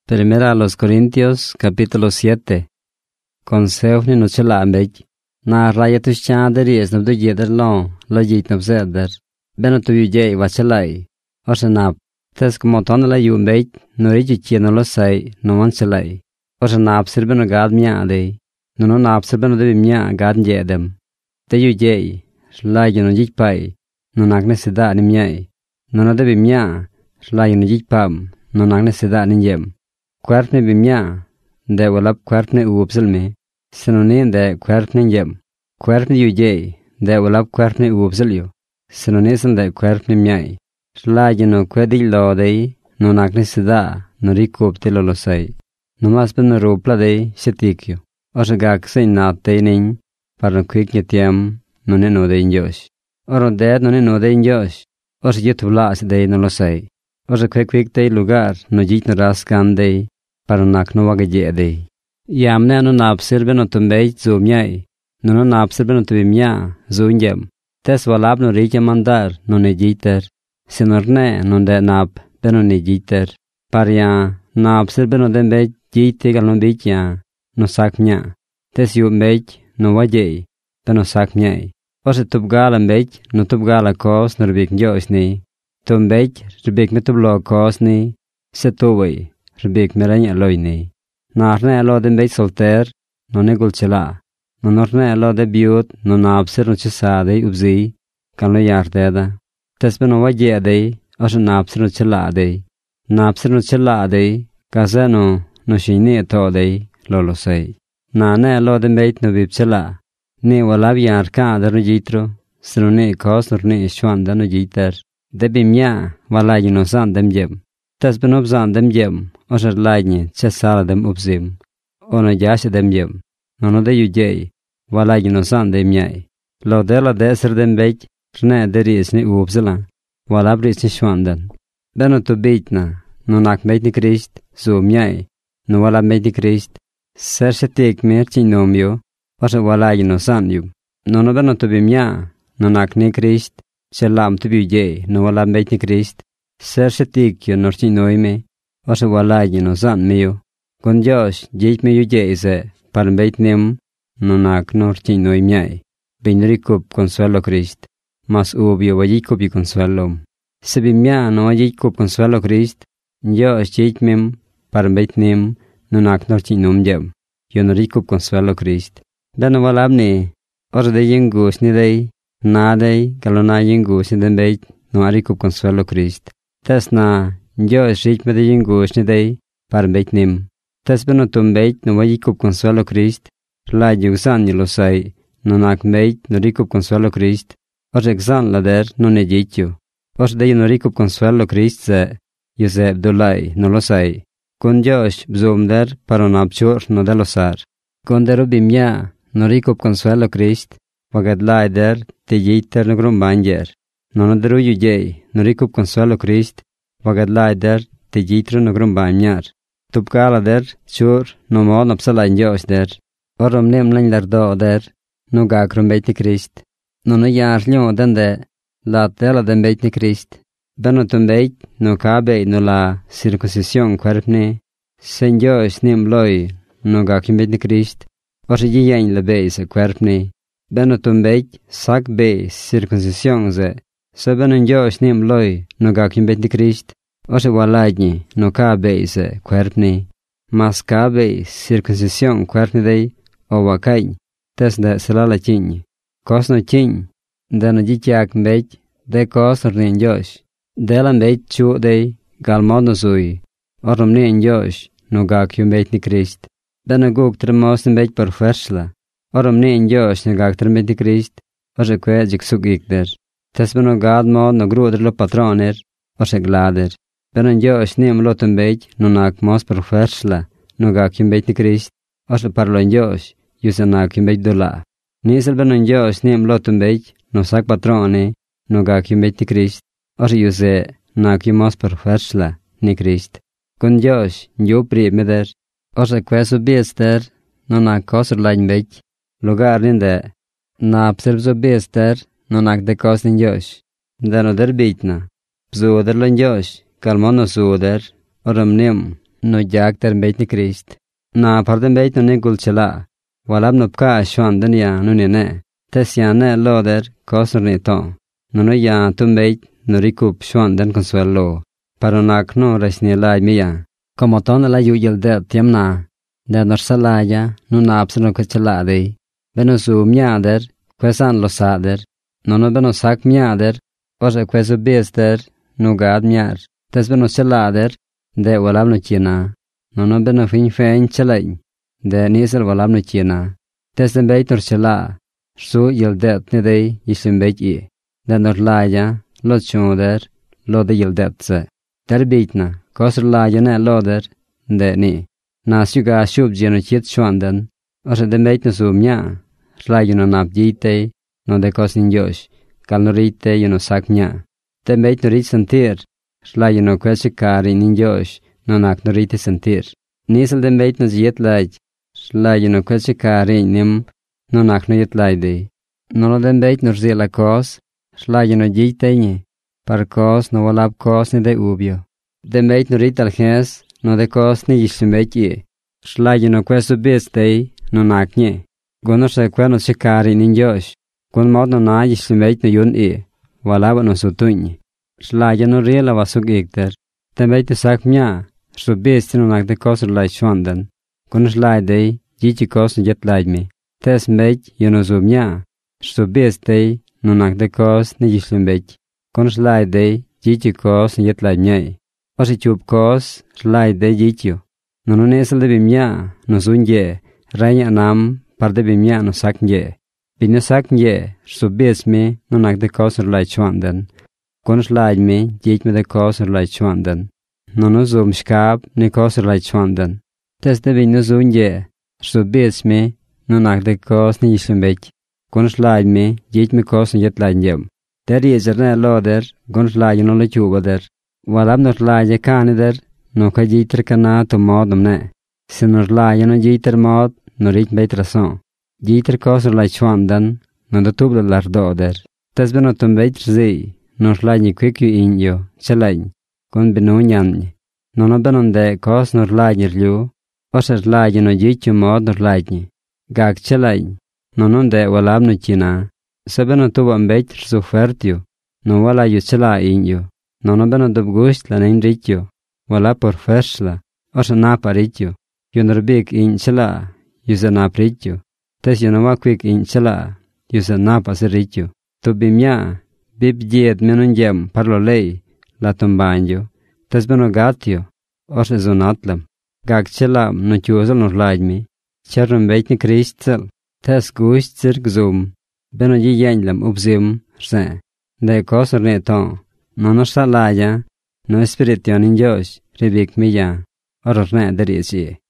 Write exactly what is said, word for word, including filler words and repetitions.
Primera a los Corintios, capítulo siete. Consejo ni no chela ambej. Na raya tu shader yes no do yeder long, lo yit no zeder. Beno tu yuje wa chelai. Osenap. Tes como ton la yu ambej, no riji chi no lo sai, no man chelai. Osenap sir beno gad mia de. No no nap sir beno de mia gad jedem. Te yuje, la yu no yit pai, no nagne sida ni mia. No no de mia, la yu no yit pam, no nagne sida ni yem. Kwartne bimya, de walap kwartne uupsilme, sinonin de kwartne yem. Kwartne yuje, de walap kwartne uupsilyo, sinonisan de kwartne myai. Slajino kwedi lo de, no nakne sida, no rikup tilo lo say. No mas ben no rupla de, sitikyo. Osa gak say nat de nin, parno kwik nyetiam, no ne no de injosh. Oro de no ne no de injosh, osa yutublas de no lo say. Osa kwik kwik de lugar, no jit no raskan de, para nak no wagaje de. Yamne no napsir beno tumbej zumyai, no no napsir beno tubimya, zunjem. Tes walab no rike mandar, no ne jiter. Sinorne no de nap, beno ne jiter. Parya, napsir beno dembej jite gal no bijya, no sakmya. Tes yumbej, no wajej, beno sakmyai. Ose tubgala mbej, no tubgala kos, no rubik njos ni. Tumbej, rubik me tublo kos ni, se tuwai. Rebek meranya loy ne. Narne alo de mbej solter, no ne gulchela. No norne alo de biut, no napsir no chisade ubzi, kan lo yardeda. Tesbe no wajje de, oso napsir no chela de. Napsir no chela de, kaza no, no shini to de, lolo say. Nane alo de mbej no bibchela. Ne walab yarka da no jitro, sino ne kos norne ishwan da no jiter. De bimya, walay no san dem jem. Tas ben obzan dem jem, osher lagne, che sala dem obzim. Ono jashe dem jem. Nono de yujei, walagi no san dem yai. Lo de la de ser dem bej, rne de ries ni ubzela. Walab ries ni shwandan. Beno to bejtna, no nak bej ni Christ, zoom yai. No walab bej ni Christ. Ser se tek mer chinom yo, osher walagi no san yub. Nono beno to bim ya, no nak ni Christ. Se lam to bujei, no walab bej ni Christ. Ser se tikyo norchi noime, ose walagi no san meo. Con Josh, jeit me yujese, par beit nem, no nak norchi noimiai. Benrikup consuelo Christ, mas ubio wajikup y consuelo. Se bimia no wajikup consuelo Christ, Josh jeit mem, par beit nem, no nak norchi nom jem. Yo norikup consuelo Christ. Beno walabne, ose de yengus ni dei, na dei, galona yengus ni den beit, no arikup consuelo Christ. Tes na, yo es rich me de yengush ni dei, par beit nim. Tes beno tum beit no wajikup consuelo Christ, la yusan ni lo say, no nak beit no rikup consuelo Christ, os exan la der no ne jityo. Os de no rikup consuelo Christ se, Yosef dolai no lo say. Con Josh bzom der paro napchur no de lo sar. Con deru bimya no rikup consuelo Christ, wagad lai der te jiter no grum banger. No no deru yujei, no rikup consuelo Christ, wagad lai der, te jitro no grum baimyar. Tupkala der, chur, no mo no psala injos der. Orom nem lain lar do der, no gakrum beitni Christ. No no yar lyo den de, la tela den beitni Christ. Beno tum beit, no kabe no la circuncisión cuerpne. Sen jos nem loy, no gakim beitni Christ. Ori yiyain le be se cuerpne. Beno tum beit, sak be circuncisión ze. Se beno njos nem loy, no gakim beitni Christ. Ose walagni, no kabe se cuerpne. Mas kabe circuncisión cuerpne dei, o wakay. Tes de selala ching. Kos no ching. De no jichak beit, de kos no njos. De la beit chu dei, galmod no sui. Orom ni njos, no gakim beitni Christ. Beno guk tremos no beit per fersla. Orom ni njos, no gakim beitni Christ. Ose kwe jiksuk ikder. Tes beno gad mod no gruder lo patroner, ose glader. Beno njos nim lotum beit, no nak mos per fersla, no gakim beitni Christ. Ose parlo njos, yuse nakim beit dola. Nisel beno njos nim lotum beit, no sak patrone, no gakim beitni Christ. Ose yuse nakim mos per fersla, ni Christ. Con njos, njo pri meder. Ose kwe subiester, no nak kosur lain beit. Lugar ninde, na observzo biester, no nak de kos njos. Deno der beitna. Bzo der lan njos, kalmono suder, oram nim, no jak ter beit ni Krist. Na parden beit no ne gul chala. Walab no pka shwan den ya no ne ne. Tes ya ne loder kosor ne to. No no ya tum beit no rikup shwan den consuelo. Pero nak no resni lai mi ya. Como ton la yu yel de tiemna. De norsala ya no na apsno ko chala de. Beno su miader kwesan lo sader. No no beno sak miader. Ose kwesu bester no gad miar. Tes beno chalader. De walab no china. No no beno fin fein chalai. De nisel walab no china. Tes den beit nor chala. Su yel de ne de yisim beit i. De nor la ya lo chuder lo de yel de se. Der beitna kosr la ya ne loder de ni. Na suga shub jeno chit shwanden. Ose den beit no su mia. Sla you no nap jite no de kosin josh. Kal no rite you no sak mia. Den beit no rit sentir. Sla you no kwesi kari nin josh. No nak no rite sentir. Nisel den beit no jiet laij. Sla you no kwesi kari nim. No nak no jiet laide. No no den beit no rzela kos. Sla you no jite nye. Par kos no walab kos ni de ubio. Den beit no rit al ges. No de kos ni yishim beit ye. Sla you no kwesu bistei. No nak nye. Gono se kweno sikari nin josh. Gon mod no na yishim beit no yun e. Walab no sutuny. Sla you no riela wasuk ikter. Den beit no sak mia. Su bisti no nak de kos lai shwanden. Gono slai de. Jichi kos no jet lai mi. Tes beit you no zu mia. Su bisti no nak de kos ni yishim beit. Gono slai de. Jichi kos no jet lai mia. Osi chup kos. Slai de jichio. No no nesel de bimia. No zunye. Raya nam. Par de bimia no sak nye. Bine sak nye. Su bismi no nak de kos lai chwanden. Gono slai mi. Jich me de kos lai chwanden. No no zum shkab ni kos lai chwanden. Tes de bin no zunye. Su bismi no nak de kos ni yishim beit. Gono slai mi. Jich me kos no jet lai nyem. Der yezer ne loder. Gono slai no le chubader. Walab no slai je kanider. No ka jiter kana to modum ne. Sin no slai no jiter mod. No rit beit rason. Jiter kos lai chwanden. No do tubla lar doder. Tes beno tum beit zi. No slai ni kwekyu inyo. Chalai. Kon beno nyan. No no benon de kos no slai ni rlu. Ose slai no jichu mod no slai ni. Gag chalai. No non de walab no china. Se beno tuba beit rsu fertio. No wala yu chalai inyo. No no beno dub gusht la nin rityo. Wala por fersla. Ose napa rityo. Yunor big in chala. Yusa nap rityo. Tes yu no wa kwik in chala. Yusa napa se rityo. Tu bimya. Bib jiet menun jem parlo lei. La tumbanyo. Tes beno gatyo. Ose zonatlam. Gag chala no chuzal no laaj mi. Charrum beit ni Kristel. Tes gusht zir gzum. Beno ji yenlam ubzim. Rse. De kosor ne ton. No no sa laja. No espirition in josh. Ribik mi ya. Oror ne deriesi.